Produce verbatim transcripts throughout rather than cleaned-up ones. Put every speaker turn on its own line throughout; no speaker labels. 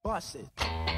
Bust it.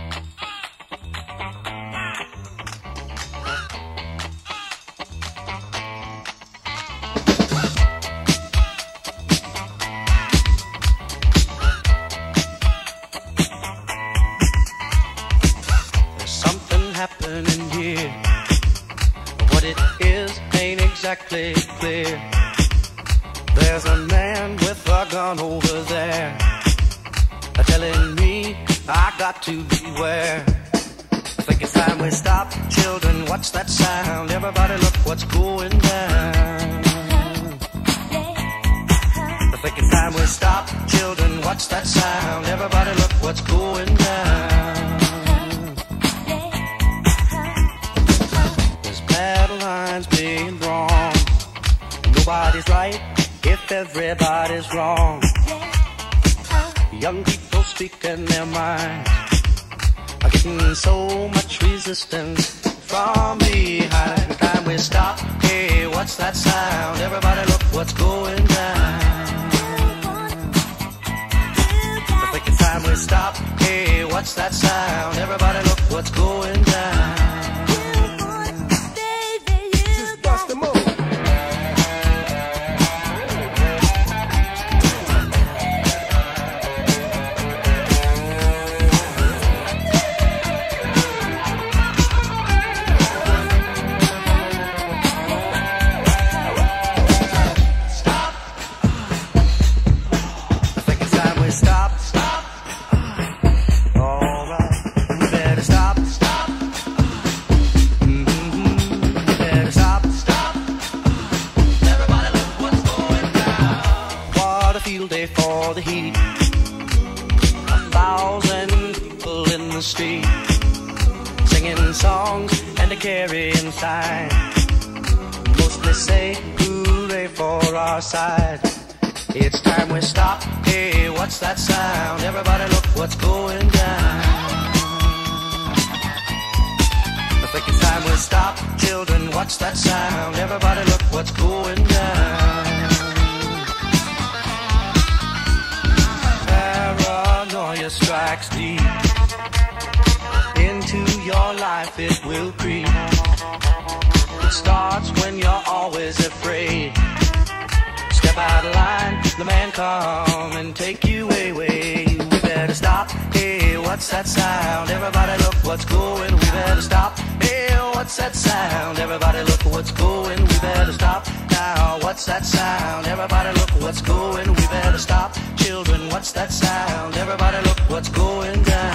There's something happening here. What it is ain't exactly clear. There's a man with a gun over there, telling me I got to beware. I think it's time we stop. Children, watch that sound. Everybody look what's going down. I think it's time we stop. Children, watch that sound. Everybody look what's going down. There's battle lines being drawn. Nobody's right if everybody's wrong. Young people speaking their minds are getting so much resistance from behind. Time we stop. Hey, what's that sound? Everybody look what's going down. I think it's time we stop. Hey, what's that sound? Everybody look what's going down.
Just bust the move.
Stop, stop. All right, we better stop, stop. Mm-hmm. We better stop, stop. Everybody look what's going down. What a field day for the heat. A thousand people in the street, singing songs and a carrying sign. Mostly say hooray for our side. It's time we stop. Hey, what's that sound? Everybody look what's going down. I think it's time we stop. Children, what's that sound? Everybody look what's going down. Paranoia strikes deep. Into your life it will creep. It starts when you're always afraid. Step out of line, the man come and take you away. We better stop. Hey, what's that sound? Everybody look what's going. We better stop. Hey, what's that sound? Everybody look what's going. We better stop. Now, what's that sound? Everybody look what's going. We better stop. Children, what's that sound? Everybody look what's going down.